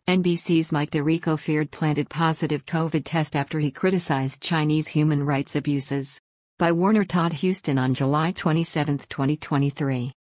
NBC's Mike DeRico feared planted positive COVID test after he criticized Chinese human rights abuses. By Warner Todd Huston on July 27, 2023.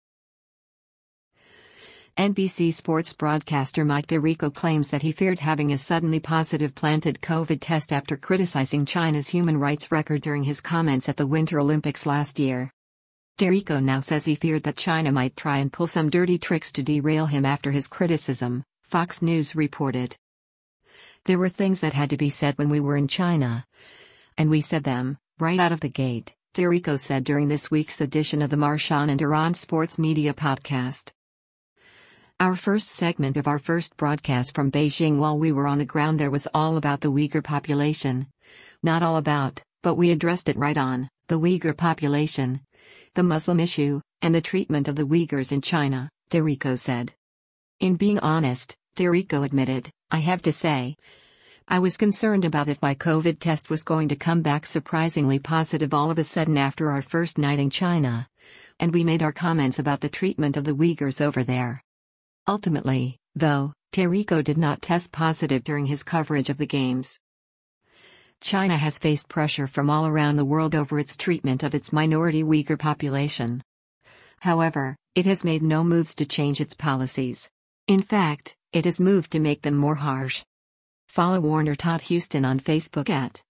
NBC Sports broadcaster Mike DeRico claims that he feared having a suddenly positive planted COVID test after criticizing China's human rights record during his comments at the Winter Olympics last year. DeRico now says he feared that China might try and pull some dirty tricks to derail him after his criticism, Fox News reported. There were things that had to be said when we were in China. And we said them, right out of the gate, DeRico said during this week's edition of the Marchand and Duran Sports Media podcast. Our first segment of our first broadcast from Beijing while we were on the ground there was all about the Uyghur population. Not all about, but we addressed it right on, the Uyghur population, the Muslim issue, and the treatment of the Uyghurs in China, DeRico said. In being honest, DeRico admitted, I have to say, I was concerned about if my COVID test was going to come back surprisingly positive all of a sudden after our first night in China. And we made our comments about the treatment of the Uyghurs over there. Ultimately, though, DeRico did not test positive during his coverage of the games. China has faced pressure from all around the world over its treatment of its minority Uyghur population. However, it has made no moves to change its policies. In fact, it has moved to make them more harsh. Follow Warner Todd Huston on Facebook at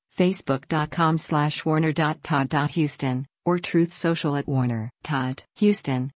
facebook.com/warner.todd.huston or Truth Social at Warner Todd Huston.